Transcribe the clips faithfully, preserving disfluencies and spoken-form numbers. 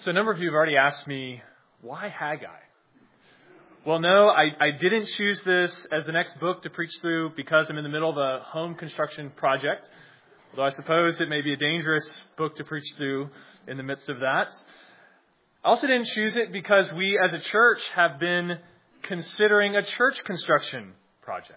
So a number of you have already asked me, why Haggai? Well, no, I, I didn't choose this as the next book to preach through because I'm in the middle of a home construction project. Although I suppose it may be a dangerous book to preach through in the midst of that. I also didn't choose it because we as a church have been considering a church construction project.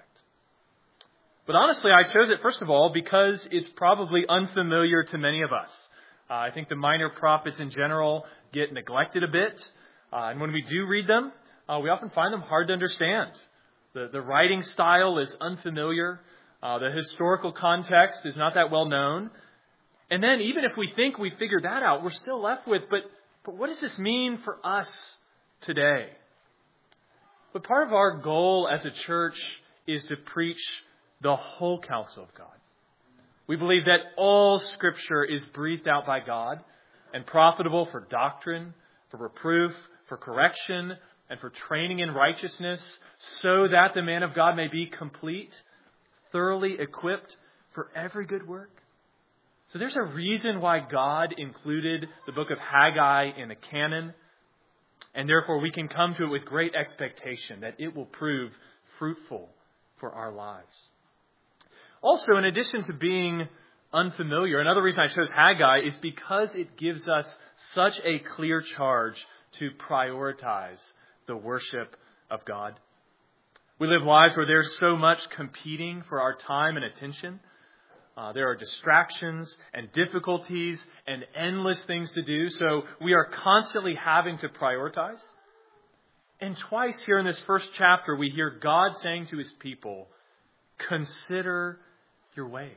But honestly, I chose it, first of all, because it's probably unfamiliar to many of us. Uh, I think the minor prophets in general get neglected a bit. Uh, and when we do read them, uh, we often find them hard to understand. The, the writing style is unfamiliar. Uh, the historical context is not that well known. And then even if we think we figured that out, we're still left with, but, but what does this mean for us today? But part of our goal as a church is to preach the whole counsel of God. We believe that all Scripture is breathed out by God and profitable for doctrine, for reproof, for correction, and for training in righteousness, so that the man of God may be complete, thoroughly equipped for every good work. So there's a reason why God included the book of Haggai in the canon, and therefore we can come to it with great expectation that it will prove fruitful for our lives. Also, in addition to being unfamiliar, another reason I chose Haggai is because it gives us such a clear charge to prioritize the worship of God. We live lives where there's so much competing for our time and attention. Uh, there are distractions and difficulties and endless things to do, so we are constantly having to prioritize. And twice here in this first chapter, we hear God saying to His people, consider your ways.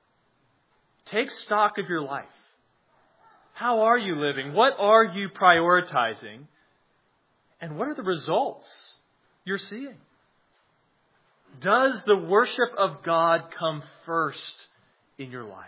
Take stock of your life. How are you living? What are you prioritizing? And what are the results you're seeing? Does the worship of God come first in your life?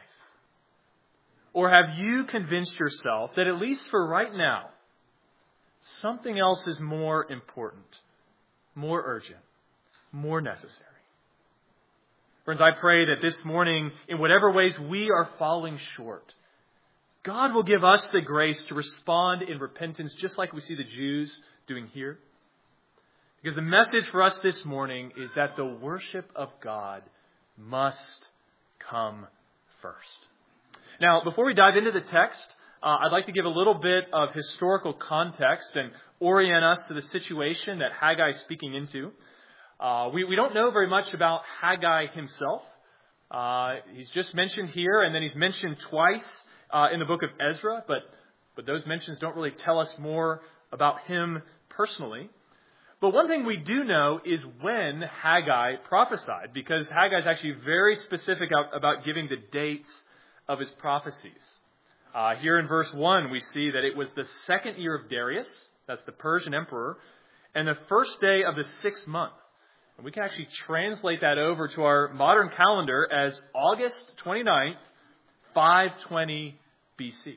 Or have you convinced yourself that at least for right now, something else is more important, more urgent, more necessary? Friends, I pray that this morning, in whatever ways we are falling short, God will give us the grace to respond in repentance, just like we see the Jews doing here. Because the message for us this morning is that the worship of God must come first. Now, before we dive into the text, uh, I'd like to give a little bit of historical context and orient us to the situation that Haggai is speaking into. Uh, we, we don't know very much about Haggai himself. Uh, he's just mentioned here, and then he's mentioned twice uh, in the book of Ezra, but, but those mentions don't really tell us more about him personally. But one thing we do know is when Haggai prophesied, because Haggai is actually very specific about giving the dates of his prophecies. Uh, here in verse one, we see that it was the second year of Darius, that's the Persian emperor, and the first day of the sixth month. And we can actually translate that over to our modern calendar as August twenty-ninth, five twenty B C.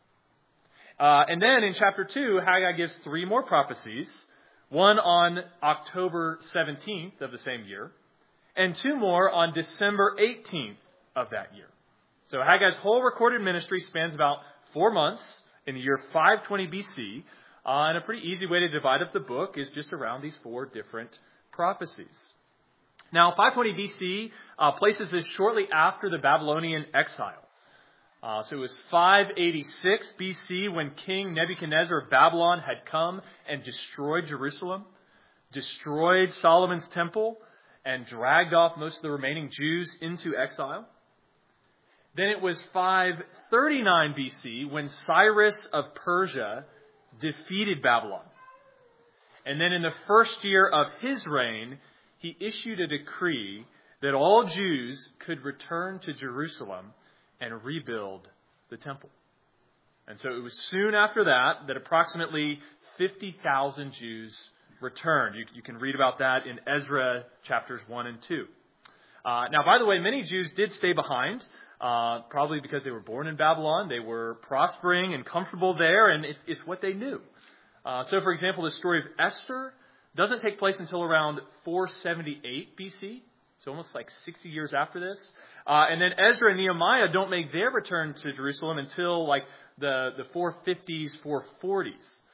Uh, and then in chapter two, Haggai gives three more prophecies. One on October seventeenth of the same year, and two more on December eighteenth of that year. So Haggai's whole recorded ministry spans about four months in the year five twenty B C. Uh, and a pretty easy way to divide up the book is just around these four different prophecies. Now, five twenty B C uh, places this shortly after the Babylonian exile. Uh, so it was five eighty-six B C when King Nebuchadnezzar of Babylon had come and destroyed Jerusalem, destroyed Solomon's temple, and dragged off most of the remaining Jews into exile. Then it was five thirty-nine B C when Cyrus of Persia defeated Babylon. And then in the first year of his reign, he issued a decree that all Jews could return to Jerusalem and rebuild the temple. And so it was soon after that that approximately fifty thousand Jews returned. You, you can read about that in Ezra chapters one and two. Uh, now, by the way, many Jews did stay behind, uh, probably because they were born in Babylon. They were prospering and comfortable there, and it's, it's what they knew. Uh, so, for example, the story of Esther doesn't take place until around four seventy-eight B C, so almost like sixty years after this. Uh, and then Ezra and Nehemiah don't make their return to Jerusalem until like the, the four fifties, four forties.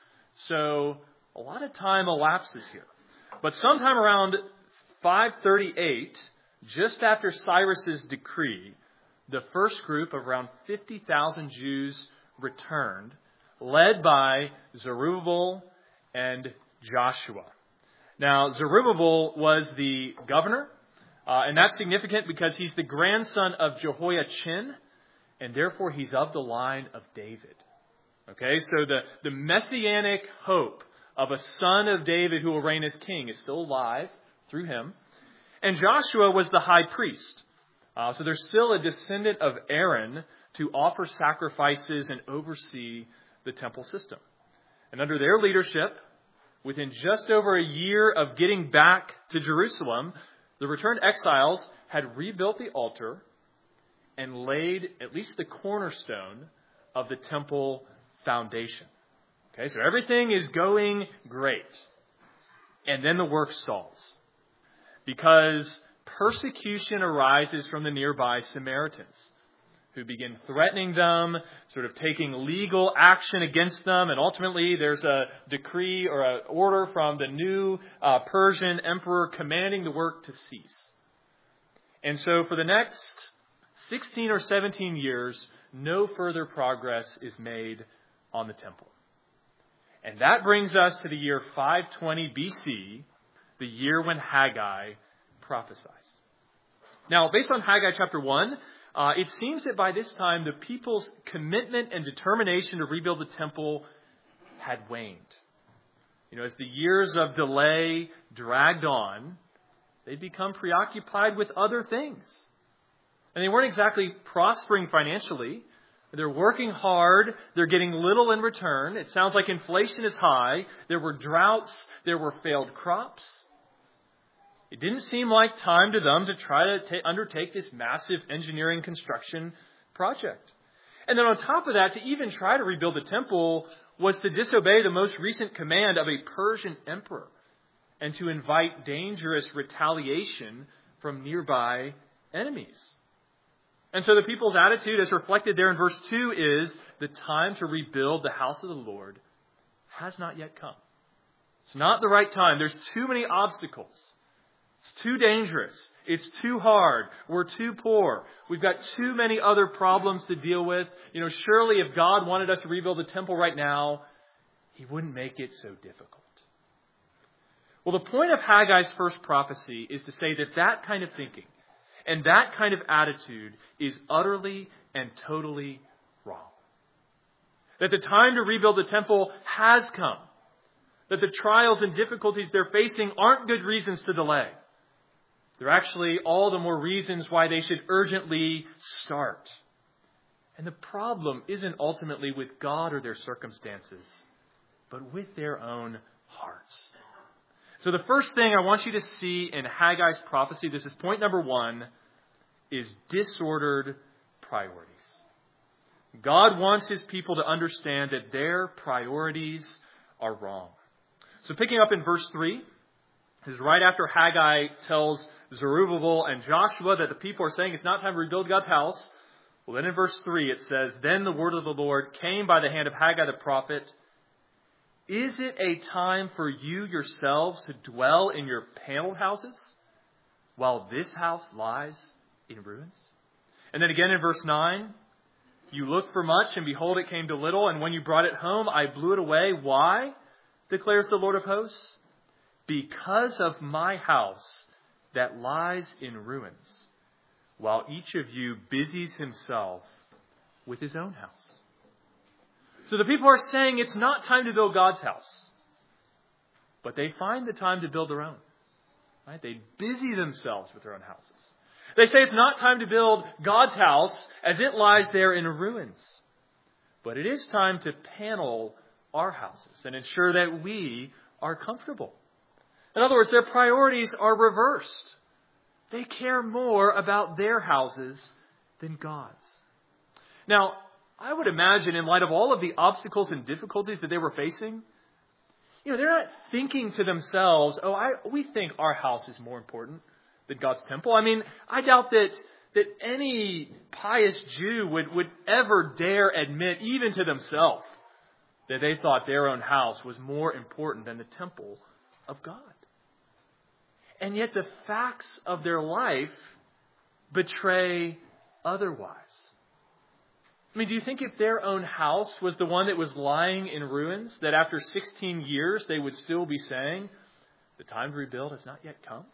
So a lot of time elapses here. But sometime around five thirty-eight, just after Cyrus's decree, the first group of around fifty thousand Jews returned, led by Zerubbabel and Joshua. Now, Zerubbabel was the governor, uh, and that's significant because he's the grandson of Jehoiachin, and therefore he's of the line of David. Okay, so the, the messianic hope of a son of David who will reign as king is still alive through him. And Joshua was the high priest. Uh, so there's still a descendant of Aaron to offer sacrifices and oversee the temple system. And under their leadership, within just over a year of getting back to Jerusalem, the returned exiles had rebuilt the altar and laid at least the cornerstone of the temple foundation. Okay, so everything is going great. And then the work stalls, because persecution arises from the nearby Samaritans, who begin threatening them, sort of taking legal action against them, and ultimately there's a decree or an order from the new uh, Persian emperor commanding the work to cease. And so for the next sixteen or seventeen years, no further progress is made on the temple. And that brings us to the year five twenty B C, the year when Haggai prophesies. Now, based on Haggai chapter one, uh, it seems that by this time the people's commitment and determination to rebuild the temple had waned. You know, as the years of delay dragged on, they'd become preoccupied with other things. And they weren't exactly prospering financially. They're working hard. They're getting little in return. It sounds like inflation is high. There were droughts. There were failed crops. It didn't seem like time to them to try to ta- undertake this massive engineering construction project. And then on top of that, to even try to rebuild the temple was to disobey the most recent command of a Persian emperor and to invite dangerous retaliation from nearby enemies. And so the people's attitude, as reflected there in verse two, is the time to rebuild the house of the Lord has not yet come. It's not the right time. There's too many obstacles. It's too dangerous. It's too hard. We're too poor. We've got too many other problems to deal with. You know, surely if God wanted us to rebuild the temple right now, He wouldn't make it so difficult. Well, the point of Haggai's first prophecy is to say that that kind of thinking and that kind of attitude is utterly and totally wrong. That the time to rebuild the temple has come. That the trials and difficulties they're facing aren't good reasons to delay. They're actually all the more reasons why they should urgently start. And the problem isn't ultimately with God or their circumstances, but with their own hearts. So the first thing I want you to see in Haggai's prophecy, this is point number one, is disordered priorities. God wants His people to understand that their priorities are wrong. So picking up in verse three, this is right after Haggai tells Zerubbabel and Joshua that the people are saying it's not time to rebuild God's house. Well, then in verse three it says, "Then the word of the Lord came by the hand of Haggai the prophet. Is it a time for you yourselves to dwell in your paneled houses while this house lies in ruins?" And then again in verse nine, "You looked for much, and behold, it came to little. And when you brought it home, I blew it away. Why? Declares the Lord of hosts. Because of my house that lies in ruins, while each of you busies himself with his own house." So the people are saying it's not time to build God's house, but they find the time to build their own. Right? They busy themselves with their own houses. They say it's not time to build God's house as it lies there in ruins, but it is time to panel our houses and ensure that we are comfortable. In other words, their priorities are reversed. They care more about their houses than God's. Now, I would imagine in light of all of the obstacles and difficulties that they were facing, you know, they're not thinking to themselves, oh, I, we think our house is more important than God's temple. I mean, I doubt that that any pious Jew would, would ever dare admit, even to themselves, that they thought their own house was more important than the temple of God. And yet the facts of their life betray otherwise. I mean, do you think if their own house was the one that was lying in ruins, that after sixteen years they would still be saying, the time to rebuild has not yet come?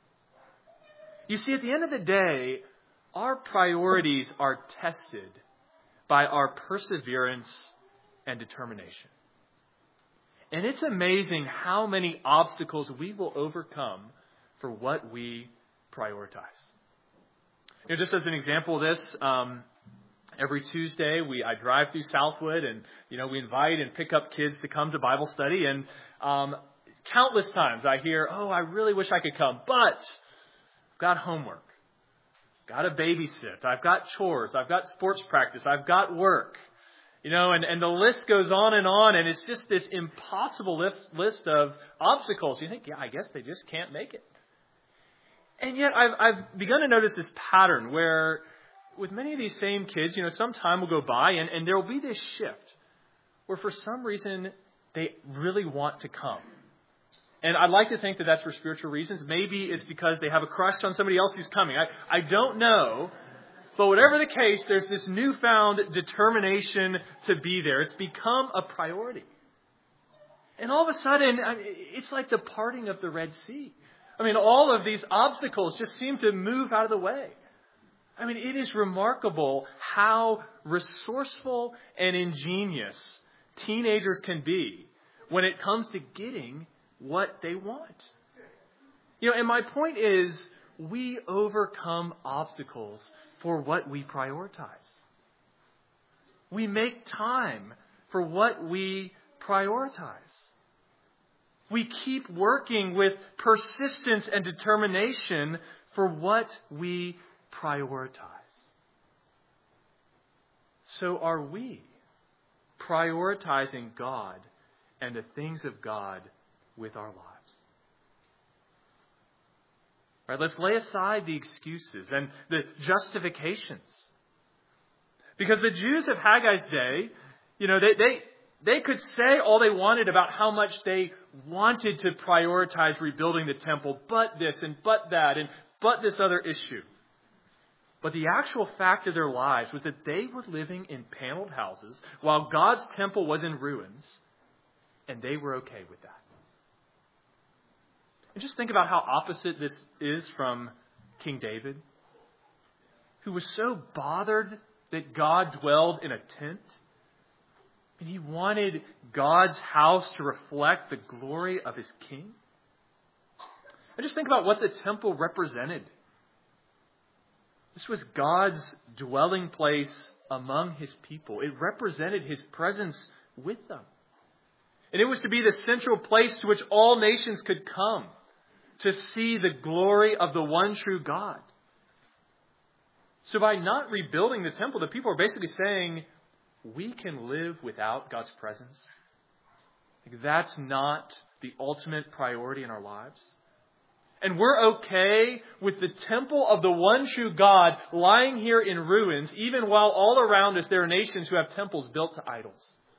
You see, at the end of the day, our priorities are tested by our perseverance and determination. And it's amazing how many obstacles we will overcome for what we prioritize. You know, just as an example of this, um, every Tuesday we I drive through Southwood, and you know we invite and pick up kids to come to Bible study. And um, countless times I hear, "Oh, I really wish I could come, but I've got homework, got to babysit, I've got chores, I've got sports practice, I've got work." You know, and, and the list goes on and on, and it's just this impossible list, list of obstacles. You think, yeah, I guess they just can't make it. And yet I've, I've begun to notice this pattern where with many of these same kids, you know, some time will go by and, and there will be this shift where for some reason they really want to come. And I'd like to think that that's for spiritual reasons. Maybe it's because they have a crush on somebody else who's coming. I, I don't know. But whatever the case, there's this newfound determination to be there. It's become a priority. And all of a sudden, I mean, it's like the parting of the Red Sea. I mean, all of these obstacles just seem to move out of the way. I mean, it is remarkable how resourceful and ingenious teenagers can be when it comes to getting what they want. You know, and my point is, we overcome obstacles for what we prioritize. We make time for what we prioritize. We keep working with persistence and determination for what we prioritize. So are we prioritizing God and the things of God with our lives? All right, let's lay aside the excuses and the justifications. Because the Jews of Haggai's day, you know, they, they, they could say all they wanted about how much they wanted to prioritize rebuilding the temple, but this and but that and but this other issue. But the actual fact of their lives was that they were living in paneled houses while God's temple was in ruins, and they were okay with that. And just think about how opposite this is from King David, who was so bothered that God dwelled in a tent. And he wanted God's house to reflect the glory of his king. And just think about what the temple represented. This was God's dwelling place among his people. It represented his presence with them. And it was to be the central place to which all nations could come to see the glory of the one true God. So by not rebuilding the temple, the people are basically saying, we can live without God's presence. Like, that's not the ultimate priority in our lives. And we're okay with the temple of the one true God lying here in ruins, even while all around us there are nations who have temples built to idols.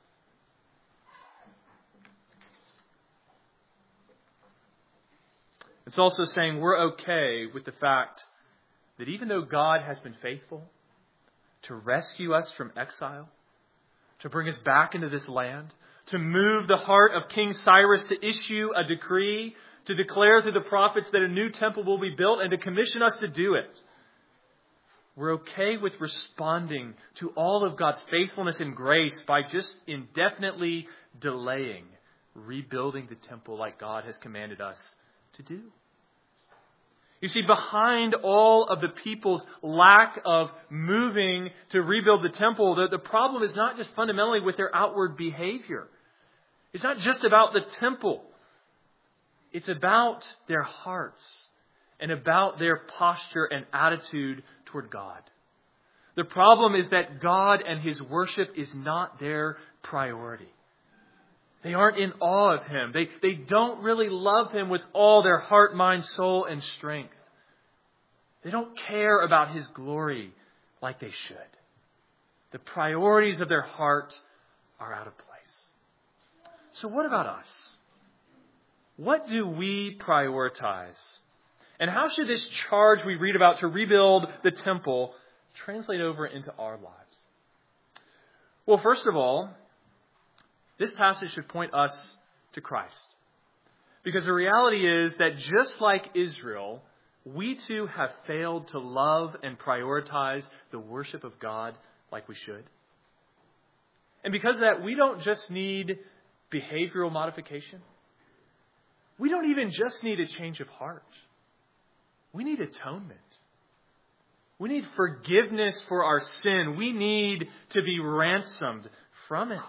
It's also saying we're okay with the fact that even though God has been faithful to rescue us from exile, to bring us back into this land, to move the heart of King Cyrus to issue a decree, to declare through the prophets that a new temple will be built and to commission us to do it, we're okay with responding to all of God's faithfulness and grace by just indefinitely delaying rebuilding the temple like God has commanded us to do. You see, behind all of the people's lack of moving to rebuild the temple, the, the problem is not just fundamentally with their outward behavior. It's not just about the temple. It's about their hearts and about their posture and attitude toward God. The problem is that God and his worship is not their priority. They aren't in awe of him. They, they don't really love him with all their heart, mind, soul, and strength. They don't care about His glory like they should. The priorities of their heart are out of place. So what about us? What do we prioritize? And how should this charge we read about to rebuild the temple translate over into our lives? Well, first of all, this passage should point us to Christ. Because the reality is that just like Israel, we too have failed to love and prioritize the worship of God like we should. And because of that, we don't just need behavioral modification. We don't even just need a change of heart. We need atonement. We need forgiveness for our sin. We need to be ransomed from it.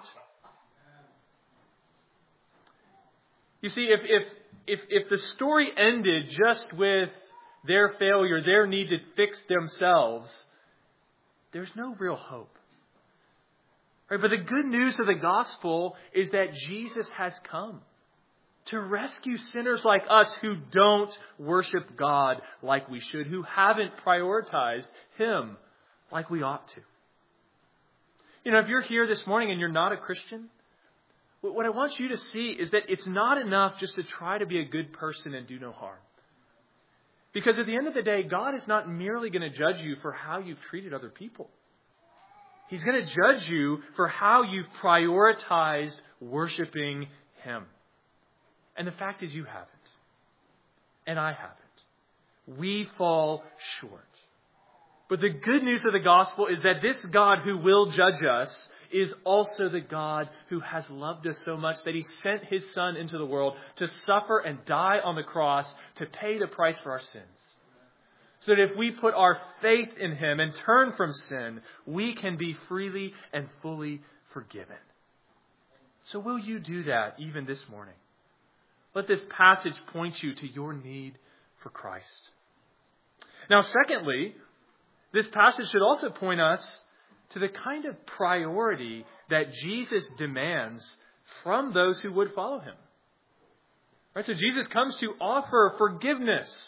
You see, if if if if the story ended just with their failure, their need to fix themselves, there's no real hope. Right? But the good news of the gospel is that Jesus has come to rescue sinners like us who don't worship God like we should, who haven't prioritized Him like we ought to. You know, if you're here this morning and you're not a Christian, what I want you to see is that it's not enough just to try to be a good person and do no harm. Because at the end of the day, God is not merely going to judge you for how you've treated other people. He's going to judge you for how you've prioritized worshiping Him. And the fact is you haven't. And I haven't. We fall short. But the good news of the gospel is that this God who will judge us is also the God who has loved us so much that He sent His Son into the world to suffer and die on the cross to pay the price for our sins. So that if we put our faith in Him and turn from sin, we can be freely and fully forgiven. So will you do that even this morning? Let this passage point you to your need for Christ. Now, secondly, this passage should also point us to the kind of priority that Jesus demands from those who would follow Him. Right? So Jesus comes to offer forgiveness,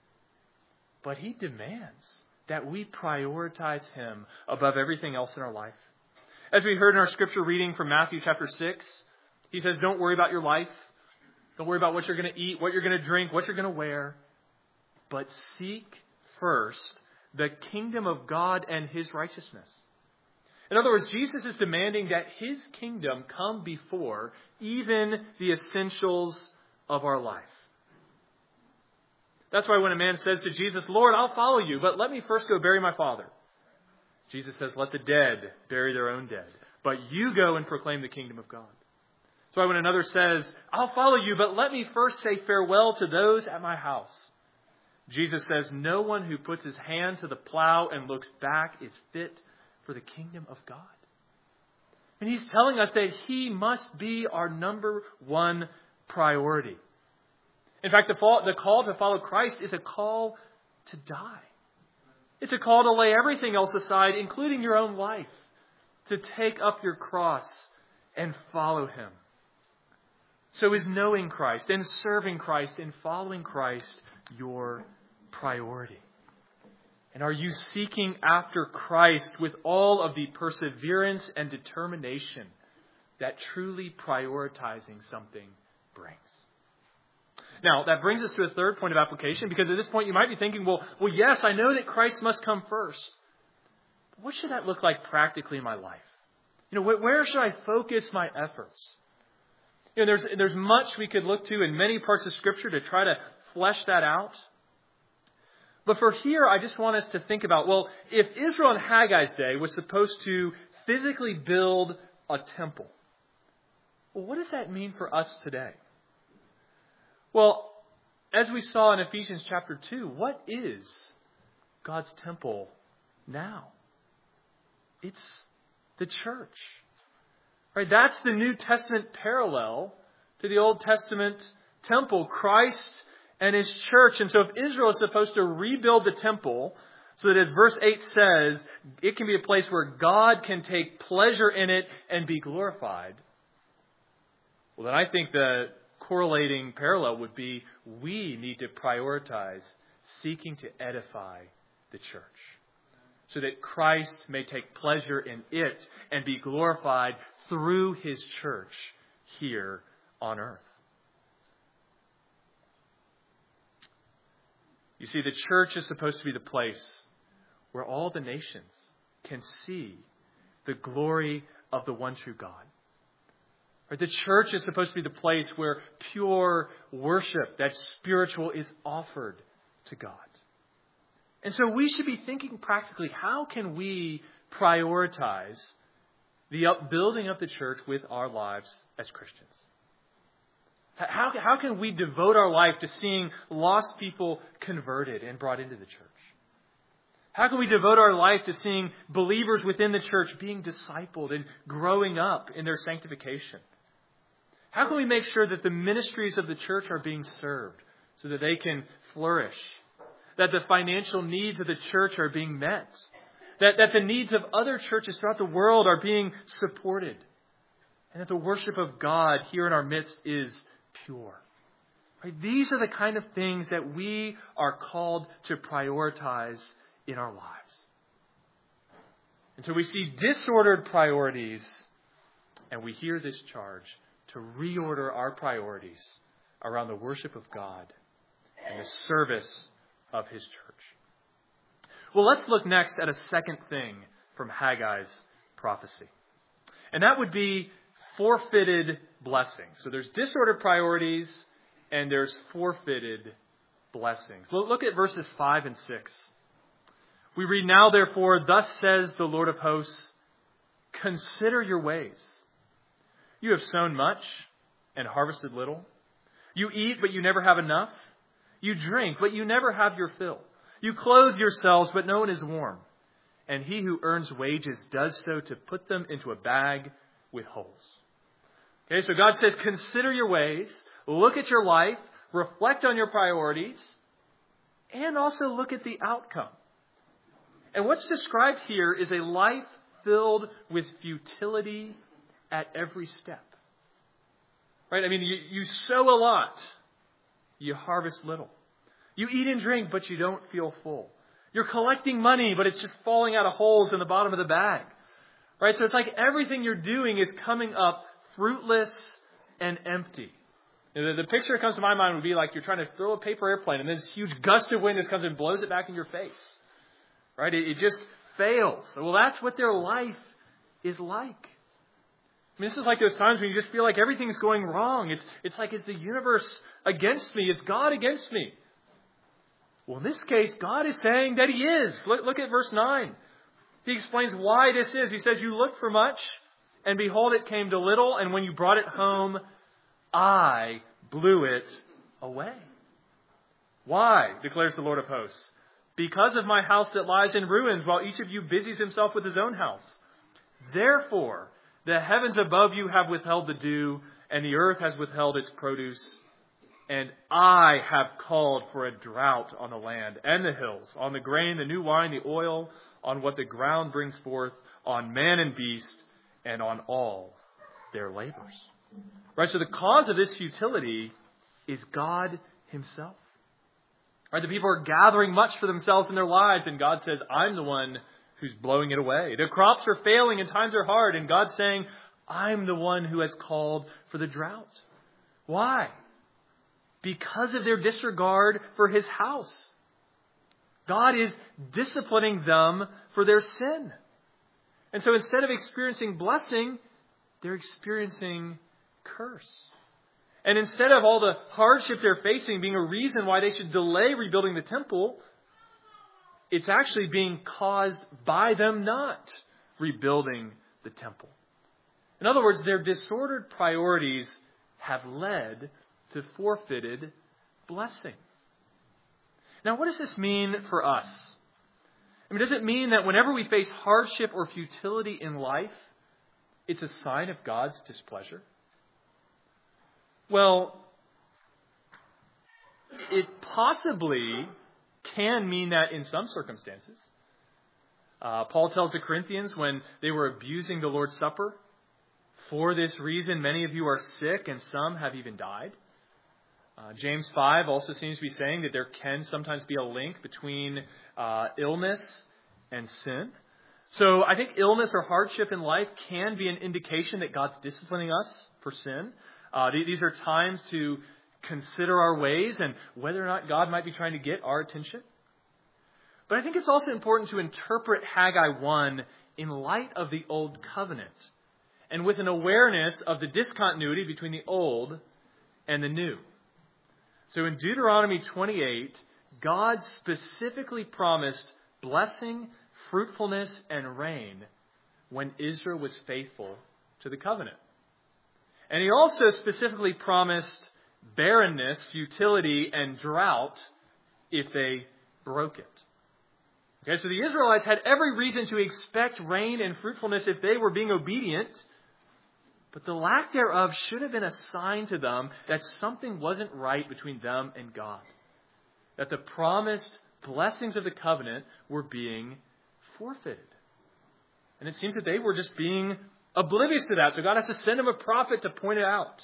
but He demands that we prioritize Him above everything else in our life. As we heard in our scripture reading from Matthew chapter six, He says, don't worry about your life. Don't worry about what you're going to eat, what you're going to drink, what you're going to wear. But seek first the kingdom of God and His righteousness. In other words, Jesus is demanding that His kingdom come before even the essentials of our life. That's why when a man says to Jesus, Lord, I'll follow you, but let me first go bury my father. Jesus says, let the dead bury their own dead, but you go and proclaim the kingdom of God. That's why when another says, I'll follow you, but let me first say farewell to those at my house. Jesus says, no one who puts his hand to the plow and looks back is fit for the kingdom of God. And He's telling us that He must be our number one priority. In fact, the call to follow Christ is a call to die. It's a call to lay everything else aside, including your own life, to take up your cross and follow Him. So is knowing Christ and serving Christ and following Christ your priority? And are you seeking after Christ with all of the perseverance and determination that truly prioritizing something brings? Now, that brings us to a third point of application, because at this point you might be thinking, well, well, yes, I know that Christ must come first. But what should that look like practically in my life? You know, where should I focus my efforts? You know, there's, there's much we could look to in many parts of Scripture to try to flesh that out. But for here, I just want us to think about, well, if Israel in Haggai's day was supposed to physically build a temple, well, what does that mean for us today? Well, as we saw in Ephesians chapter two, what is God's temple now? It's the church. Right? That's the New Testament parallel to the Old Testament temple, Christ and His church. And so if Israel is supposed to rebuild the temple so that, as verse eight says, it can be a place where God can take pleasure in it and be glorified, well, then I think the correlating parallel would be we need to prioritize seeking to edify the church, so that Christ may take pleasure in it and be glorified through his church here on earth. You see, the church is supposed to be the place where all the nations can see the glory of the one true God. Or the church is supposed to be the place where pure worship, that spiritual, is offered to God. And so we should be thinking practically, how can we prioritize the upbuilding of the church with our lives as Christians? How, how can we devote our life to seeing lost people converted and brought into the church? How can we devote our life to seeing believers within the church being discipled and growing up in their sanctification? How can we make sure that the ministries of the church are being served so that they can flourish? That the financial needs of the church are being met? That, that the needs of other churches throughout the world are being supported? And that the worship of God here in our midst is pure? Right? These are the kind of things that we are called to prioritize in our lives. And so we see disordered priorities, and we hear this charge to reorder our priorities around the worship of God and the service of his church. Well, let's look next at a second thing from Haggai's prophecy. And that would be forfeited blessings. So there's disordered priorities and there's forfeited blessings. Look at verses five and six. We read, "Now therefore, thus says the Lord of hosts, consider your ways. You have sown much and harvested little. You eat, but you never have enough. You drink, but you never have your fill. You clothe yourselves, but no one is warm. And he who earns wages does so to put them into a bag with holes." Okay, so God says, consider your ways, look at your life, reflect on your priorities, and also look at the outcome. And what's described here is a life filled with futility at every step. Right? I mean, you, you sow a lot, you harvest little. You eat and drink, but you don't feel full. You're collecting money, but it's just falling out of holes in the bottom of the bag. Right? So it's like everything you're doing is coming up fruitless and empty. You know, the, the picture that comes to my mind would be like you're trying to throw a paper airplane and then this huge gust of wind just comes and blows it back in your face. Right? It, it just fails. Well, that's what their life is like. I mean, this is like those times when you just feel like everything's going wrong. It's, it's like, is the universe against me? Is God against me? Well, in this case, God is saying that he is. Look, look at verse nine. He explains why this is. He says, "You looked for much, and behold, it came to little, and when you brought it home, I blew it away." Why, declares the Lord of hosts? "Because of my house that lies in ruins, while each of you busies himself with his own house. Therefore, the heavens above you have withheld the dew, and the earth has withheld its produce. And I have called for a drought on the land and the hills, on the grain, the new wine, the oil, on what the ground brings forth, on man and beast, and on all their labors." Right, so the cause of this futility is God himself. Right, the people are gathering much for themselves in their lives, and God says, I'm the one who's blowing it away. The crops are failing and times are hard, and God's saying, I'm the one who has called for the drought. Why? Because of their disregard for his house. God is disciplining them for their sin. And so instead of experiencing blessing, they're experiencing curse. And instead of all the hardship they're facing being a reason why they should delay rebuilding the temple, it's actually being caused by them not rebuilding the temple. In other words, their disordered priorities have led to forfeited blessing. Now, what does this mean for us? I mean, does it mean that whenever we face hardship or futility in life, it's a sign of God's displeasure? Well, it possibly can mean that in some circumstances. Uh, Paul tells the Corinthians when they were abusing the Lord's Supper, "For this reason, many of you are sick and some have even died." Uh, James five also seems to be saying that there can sometimes be a link between uh, illness and sin. So I think illness or hardship in life can be an indication that God's disciplining us for sin. Uh, these are times to consider our ways and whether or not God might be trying to get our attention. But I think it's also important to interpret Haggai one in light of the Old Covenant and with an awareness of the discontinuity between the Old and the New. So in Deuteronomy twenty-eight, God specifically promised blessing, fruitfulness, and rain when Israel was faithful to the covenant. And he also specifically promised barrenness, futility, and drought if they broke it. Okay, so the Israelites had every reason to expect rain and fruitfulness if they were being obedient, but the lack thereof should have been a sign to them that something wasn't right between them and God. That the promised blessings of the covenant were being forfeited. And it seems that they were just being oblivious to that. So God has to send them a prophet to point it out.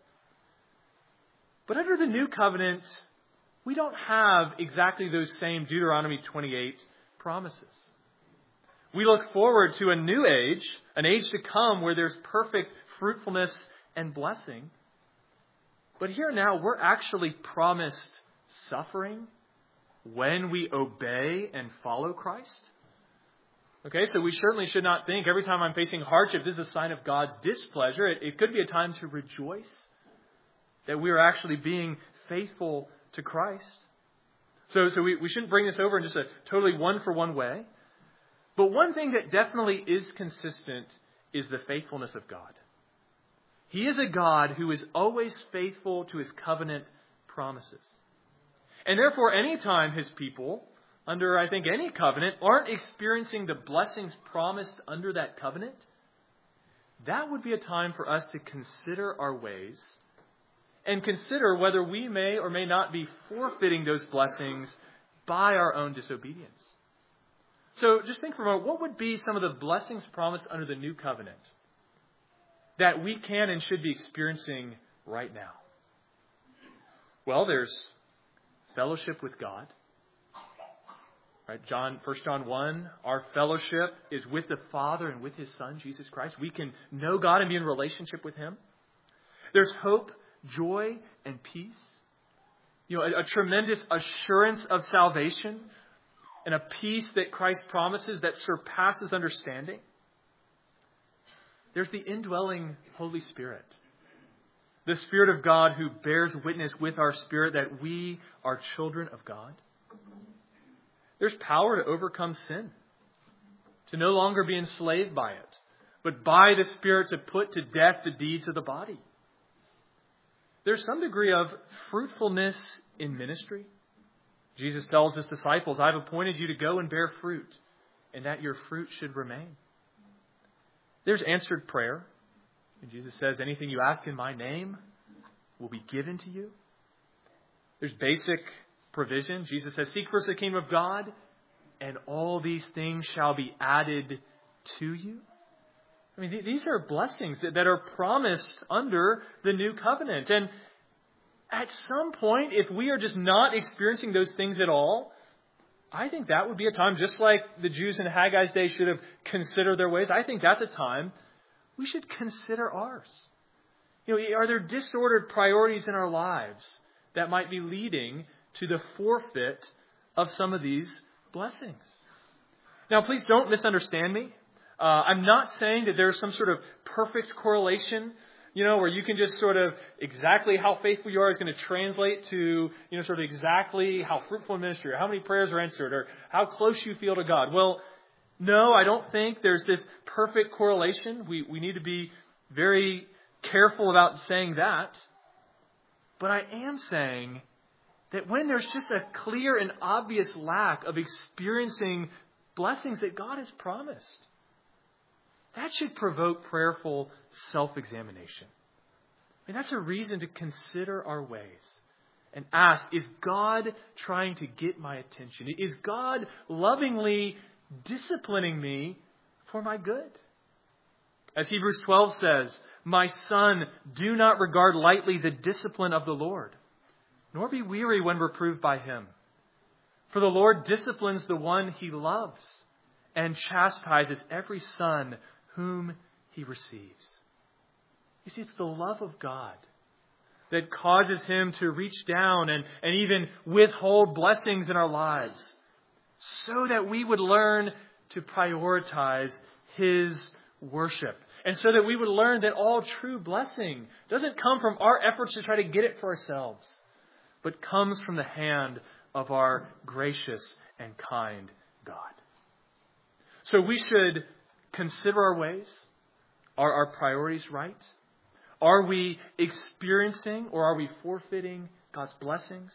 But under the new covenant, we don't have exactly those same Deuteronomy twenty-eight promises. We look forward to a new age, an age to come where there's perfect fruitfulness and blessing. But here now, we're actually promised suffering when we obey and follow Christ. Okay, so we certainly should not think every time I'm facing hardship, this is a sign of God's displeasure. It, it could be a time to rejoice that we are actually being faithful to Christ. So, so we, we shouldn't bring this over in just a totally one-for-one way. But one thing that definitely is consistent is the faithfulness of God. He is a God who is always faithful to His covenant promises. And therefore, anytime His people, under I think any covenant, aren't experiencing the blessings promised under that covenant, that would be a time for us to consider our ways and consider whether we may or may not be forfeiting those blessings by our own disobedience. So just think for a moment, what would be some of the blessings promised under the new covenant that we can and should be experiencing right now? Well, there's fellowship with God. Right? John, First John one, our fellowship is with the Father and with His Son, Jesus Christ. We can know God and be in relationship with Him. There's hope, joy, and peace. You know, a, a tremendous assurance of salvation and a peace that Christ promises that surpasses understanding. There's the indwelling Holy Spirit. The Spirit of God who bears witness with our spirit that we are children of God. There's power to overcome sin, to no longer be enslaved by it, but by the Spirit to put to death the deeds of the body. There's some degree of fruitfulness in ministry. Jesus tells His disciples, I've appointed you to go and bear fruit, and that your fruit should remain. There's answered prayer. And Jesus says, anything you ask in my name will be given to you. There's basic provision. Jesus says, seek first the kingdom of God, and all these things shall be added to you. I mean, th- these are blessings that, that are promised under the new covenant. And at some point, if we are just not experiencing those things at all, I think that would be a time, just like the Jews in Haggai's day should have considered their ways, I think that's a time we should consider ours. You know, are there disordered priorities in our lives that might be leading to the forfeit of some of these blessings? Now, please don't misunderstand me. Uh, I'm not saying that there's some sort of perfect correlation, you know, where you can just sort of exactly how faithful you are is going to translate to, you know, sort of exactly how fruitful in ministry or how many prayers are answered or how close you feel to God. Well, no, I don't think there's this perfect correlation. We, we need to be very careful about saying that. But I am saying that when there's just a clear and obvious lack of experiencing blessings that God has promised, that should provoke prayerful self-examination. And that's a reason to consider our ways and ask, is God trying to get my attention? Is God lovingly disciplining me for my good? As Hebrews twelve says, my son, do not regard lightly the discipline of the Lord, nor be weary when reproved by him. For the Lord disciplines the one he loves and chastises every son whom he receives. You see, it's the love of God that causes him to reach down and, and even withhold blessings in our lives so that we would learn to prioritize his worship. And so that we would learn that all true blessing doesn't come from our efforts to try to get it for ourselves, but comes from the hand of our gracious and kind God. So we should consider our ways. Are our priorities right? Are we experiencing or are we forfeiting God's blessings?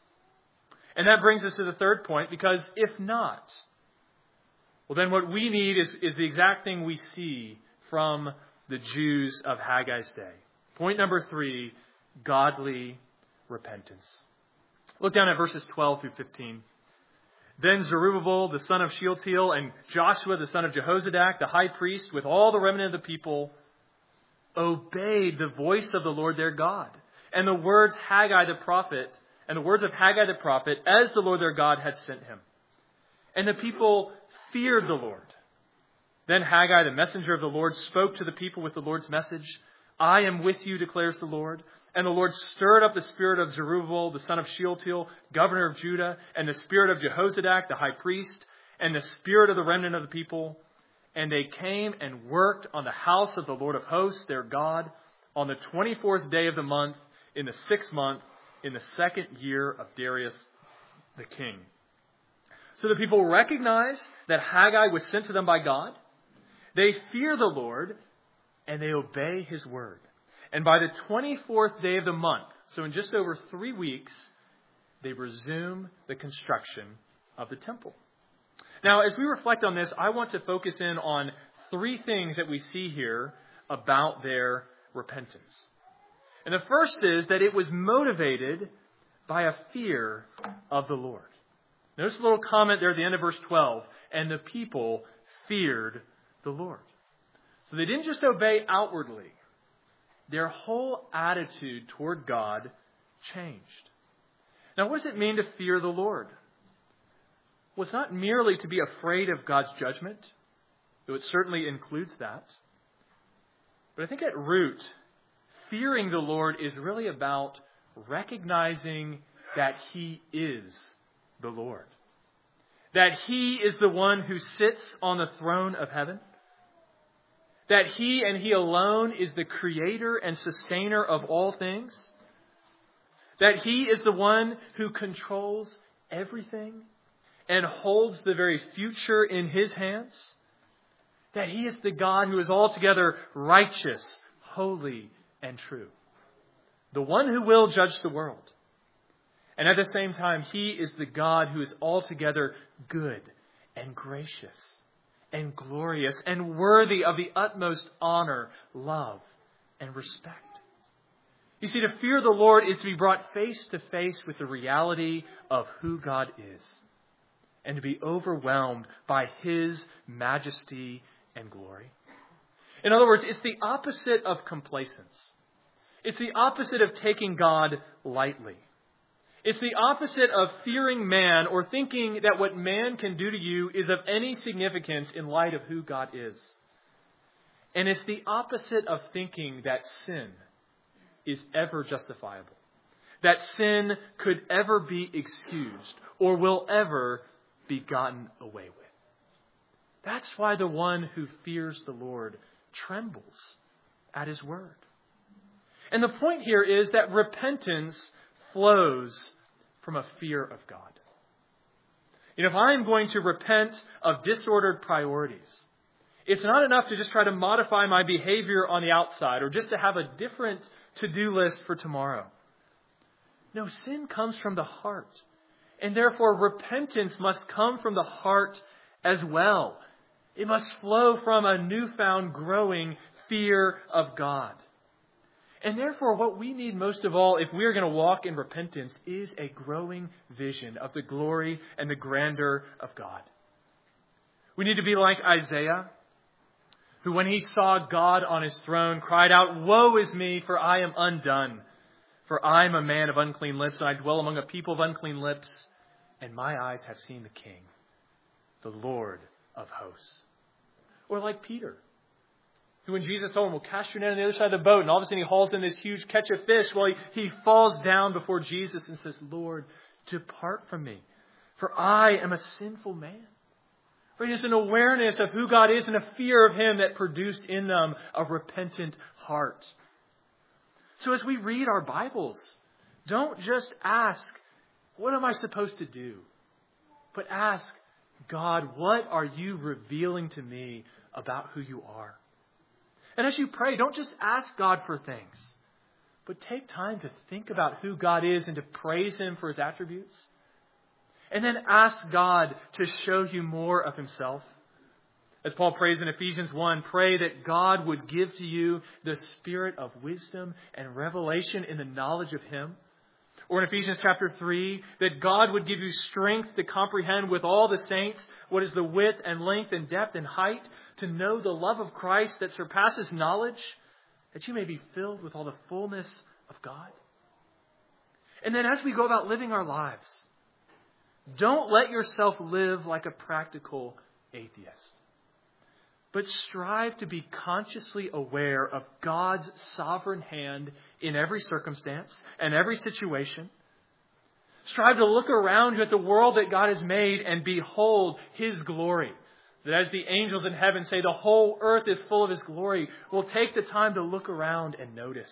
And that brings us to the third point, because if not, well, then what we need is, is the exact thing we see from the Jews of Haggai's day. Point number three, godly repentance. Look down at verses twelve through fifteen. Then Zerubbabel, the son of Shealtiel, and Joshua, the son of Jehozadak, the high priest, with all the remnant of the people, obeyed the voice of the Lord their God, and the words Haggai the prophet, and the words of Haggai the prophet, as the Lord their God had sent him. And the people feared the Lord. Then Haggai, the messenger of the Lord, spoke to the people with the Lord's message. I am with you, declares the Lord. And the Lord stirred up the spirit of Zerubbabel, the son of Shealtiel, governor of Judah, and the spirit of Jehozadak, the high priest, and the spirit of the remnant of the people. And they came and worked on the house of the Lord of hosts, their God, on the twenty-fourth day of the month, in the sixth month, in the second year of Darius the king. So the people recognize that Haggai was sent to them by God. They fear the Lord, and they obey his word. And by the twenty-fourth day of the month, so in just over three weeks, they resume the construction of the temple. Now, as we reflect on this, I want to focus in on three things that we see here about their repentance. And the first is that it was motivated by a fear of the Lord. Notice the little comment there at the end of verse twelve. And the people feared the Lord. So they didn't just obey outwardly. Their whole attitude toward God changed. Now, what does it mean to fear the Lord? Well, it's not merely to be afraid of God's judgment, though it certainly includes that. But I think at root, fearing the Lord is really about recognizing that he is the Lord. That he is the one who sits on the throne of heaven. That he and he alone is the creator and sustainer of all things. That he is the one who controls everything and holds the very future in his hands. That he is the God who is altogether righteous, holy, and true. The one who will judge the world. And at the same time, he is the God who is altogether good and gracious and glorious and worthy of the utmost honor, love, and respect. You see, to fear the Lord is to be brought face to face with the reality of who God is and to be overwhelmed by his majesty and glory. In other words, it's the opposite of complacence. It's the opposite of taking God lightly. It's the opposite of fearing man or thinking that what man can do to you is of any significance in light of who God is. And it's the opposite of thinking that sin is ever justifiable. That sin could ever be excused or will ever be gotten away with. That's why the one who fears the Lord trembles at his word. And the point here is that repentance flows from a fear of God. You know, if I'm going to repent of disordered priorities, it's not enough to just try to modify my behavior on the outside or just to have a different to-do list for tomorrow. No, sin comes from the heart. And therefore, repentance must come from the heart as well. It must flow from a newfound growing fear of God. And therefore, what we need most of all, if we're going to walk in repentance, is a growing vision of the glory and the grandeur of God. We need to be like Isaiah, who when he saw God on his throne cried out, "Woe is me, for I am undone. For I am a man of unclean lips, and I dwell among a people of unclean lips, and my eyes have seen the King, the Lord of hosts. Or like Peter, who when Jesus told him, well, cast your net on the other side of the boat, and all of a sudden he hauls in this huge catch of fish. Well, he, he falls down before Jesus and says, Lord, depart from me, for I am a sinful man. Right? It's an awareness of who God is and a fear of Him that produced in them a repentant heart. So as we read our Bibles, don't just ask, what am I supposed to do? But ask, God, what are you revealing to me about who you are? And as you pray, don't just ask God for things, but take time to think about who God is and to praise Him for His attributes. And then ask God to show you more of Himself. As Paul prays in Ephesians one, pray that God would give to you the spirit of wisdom and revelation in the knowledge of Him. Or in Ephesians chapter three, that God would give you strength to comprehend with all the saints what is the width and length and depth and height, to know the love of Christ that surpasses knowledge, that you may be filled with all the fullness of God. And then as we go about living our lives, don't let yourself live like a practical atheist, but strive to be consciously aware of God's sovereign hand in every circumstance and every situation. Strive to look around you at the world that God has made and behold His glory. That as the angels in heaven say, the whole earth is full of His glory. We'll take the time to look around and notice.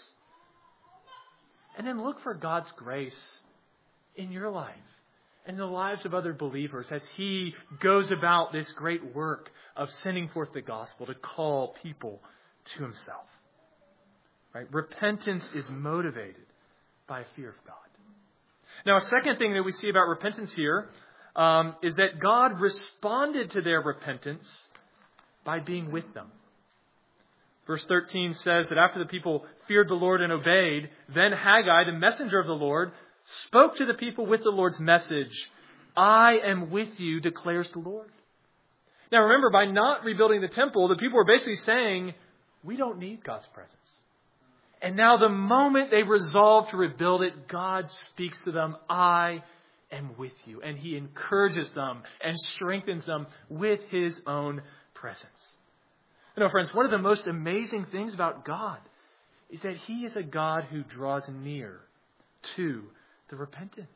And then look for God's grace in your life and the lives of other believers as He goes about this great work of sending forth the gospel to call people to Himself. Right? Repentance is motivated by a fear of God. Now, a second thing that we see about repentance here um, is that God responded to their repentance by being with them. Verse thirteen says that after the people feared the Lord and obeyed, then Haggai, the messenger of the Lord, spoke to the people with the Lord's message. I am with you, declares the Lord. Now remember, by not rebuilding the temple, the people were basically saying, we don't need God's presence. And now the moment they resolve to rebuild it, God speaks to them, I am with you. And He encourages them and strengthens them with His own presence. You know, friends, one of the most amazing things about God is that He is a God who draws near to the repentant.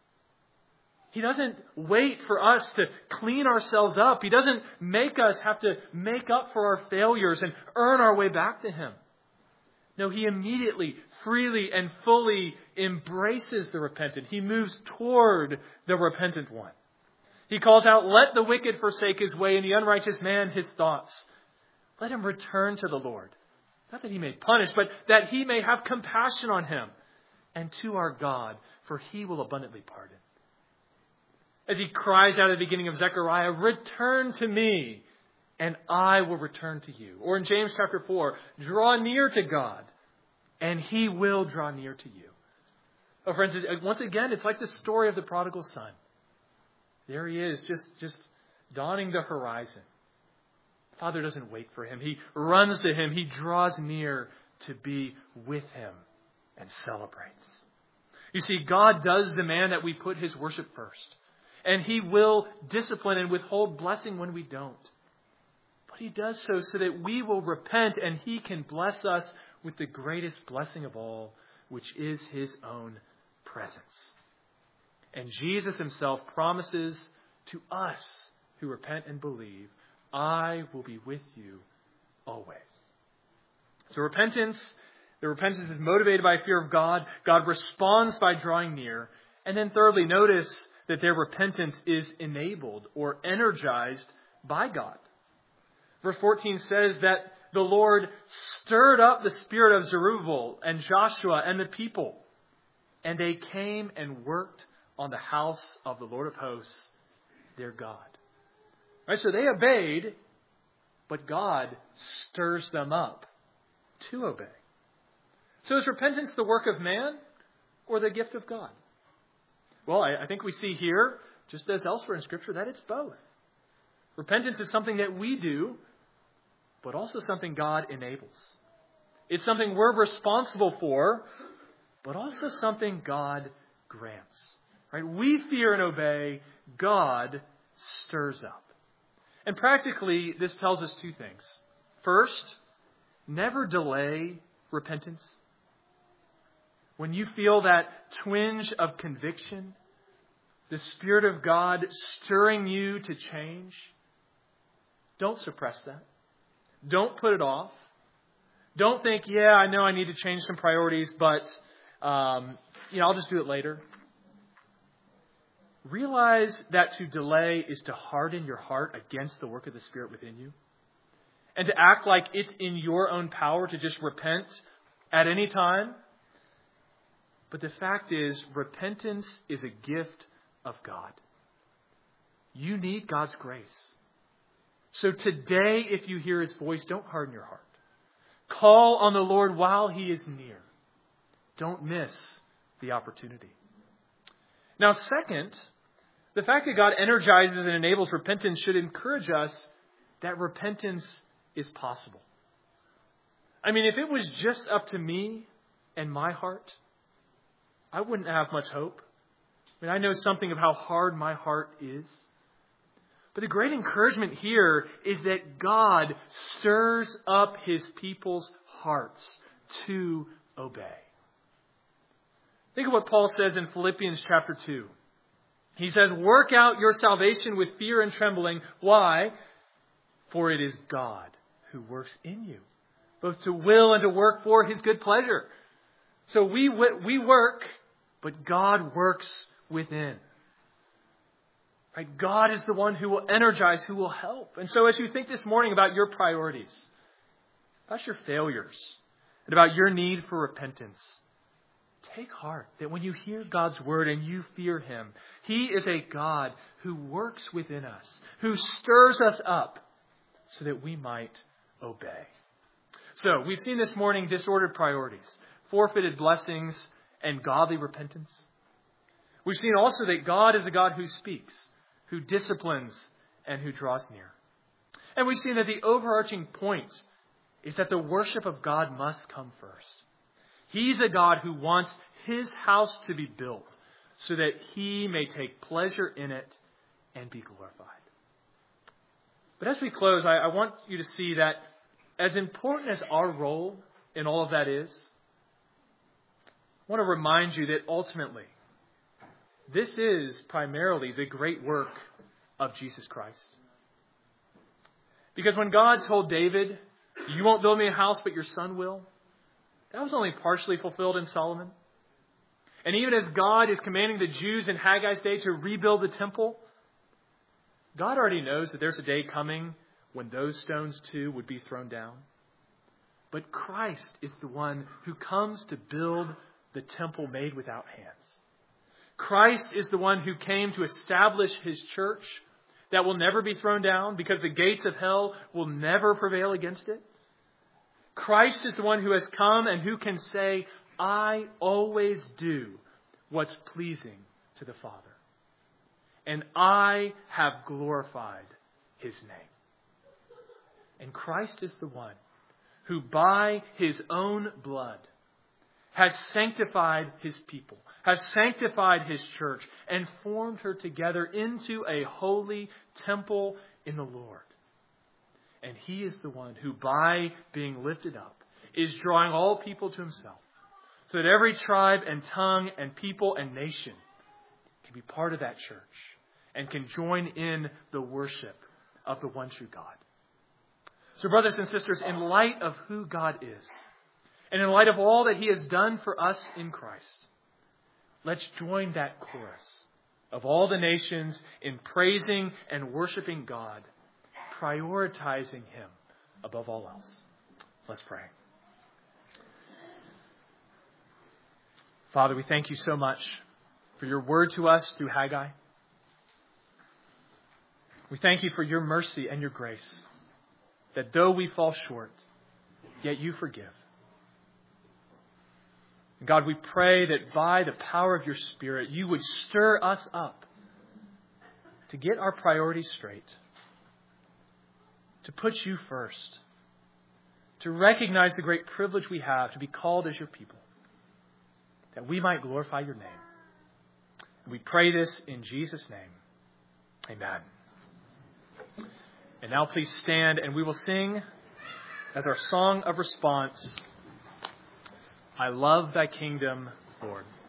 He doesn't wait for us to clean ourselves up. He doesn't make us have to make up for our failures and earn our way back to Him. No, He immediately, freely, and fully embraces the repentant. He moves toward the repentant one. He calls out, let the wicked forsake his way and the unrighteous man his thoughts. Let him return to the Lord. Not that He may punish, but that He may have compassion on him. And to our God, for He will abundantly pardon. As He cries out at the beginning of Zechariah, return to me, and I will return to you. Or in James chapter four, draw near to God, and He will draw near to you. Oh, friends, once again, it's like the story of the prodigal son. There he is, just, just dawning the horizon. Father doesn't wait for him. He runs to him. He draws near to be with him and celebrates. You see, God does demand that we put His worship first. And He will discipline and withhold blessing when we don't. But He does so so that we will repent and He can bless us with the greatest blessing of all, which is His own presence. And Jesus Himself promises to us who repent and believe, I will be with you always. So repentance, the repentance is motivated by fear of God. God responds by drawing near. And then thirdly, notice that their repentance is enabled or energized by God. Verse fourteen says that the Lord stirred up the spirit of Zerubbabel and Joshua and the people. And they came and worked on the house of the Lord of hosts, their God. Right, so they obeyed, but God stirs them up to obey. So is repentance the work of man or the gift of God? Well, I, I think we see here, just as elsewhere in Scripture, that it's both. Repentance is something that we do, but also something God enables. It's something we're responsible for, but also something God grants. Right? We fear and obey. God stirs up. And practically, this tells us two things. First, never delay repentance. When you feel that twinge of conviction, the Spirit of God stirring you to change, don't suppress that. Don't put it off. Don't think, yeah, I know I need to change some priorities, but um, you know, I'll just do it later. Realize that to delay is to harden your heart against the work of the Spirit within you. And to act like it's in your own power to just repent at any time. But the fact is, repentance is a gift of God. You need God's grace. So today, if you hear His voice, don't harden your heart. Call on the Lord while He is near. Don't miss the opportunity. Now, second, the fact that God energizes and enables repentance should encourage us that repentance is possible. I mean, if it was just up to me and my heart, I wouldn't have much hope. I mean, I know something of how hard my heart is. But the great encouragement here is that God stirs up His people's hearts to obey. Think of what Paul says in Philippians chapter two. He says, work out your salvation with fear and trembling. Why? For it is God who works in you, both to will and to work for His good pleasure. So we we work, but God works within. Right? God is the one who will energize, who will help. And so as you think this morning about your priorities, about your failures, and about your need for repentance, take heart that when you hear God's word and you fear Him, He is a God who works within us, who stirs us up so that we might obey. So we've seen this morning disordered priorities, forfeited blessings, and godly repentance. We've seen also that God is a God who speaks, who disciplines, and who draws near. And we've seen that the overarching point is that the worship of God must come first. He's a God who wants His house to be built so that He may take pleasure in it and be glorified. But as we close, I, I want you to see that as important as our role in all of that is, I want to remind you that ultimately, this is primarily the great work of Jesus Christ. Because when God told David, you won't build me a house, but your son will, that was only partially fulfilled in Solomon. And even as God is commanding the Jews in Haggai's day to rebuild the temple, God already knows that there's a day coming when those stones too would be thrown down. But Christ is the one who comes to build the temple made without hands. Christ is the one who came to establish His church that will never be thrown down because the gates of hell will never prevail against it. Christ is the one who has come and who can say, I always do what's pleasing to the Father. And I have glorified His name. And Christ is the one who by His own blood has sanctified His people, has sanctified His church, and formed her together into a holy temple in the Lord. And He is the one who, by being lifted up, is drawing all people to Himself, so that every tribe and tongue and people and nation can be part of that church and can join in the worship of the one true God. So brothers and sisters, in light of who God is, and in light of all that He has done for us in Christ, let's join that chorus of all the nations in praising and worshiping God, prioritizing Him above all else. Let's pray. Father, we thank You so much for Your word to us through Haggai. We thank You for Your mercy and Your grace, that though we fall short, yet You forgive. God, we pray that by the power of Your Spirit, You would stir us up to get our priorities straight, to put You first, to recognize the great privilege we have to be called as Your people, that we might glorify your name. And we pray this in Jesus' name. Amen. And now please stand and we will sing as our song of response, I love thy kingdom, Lord.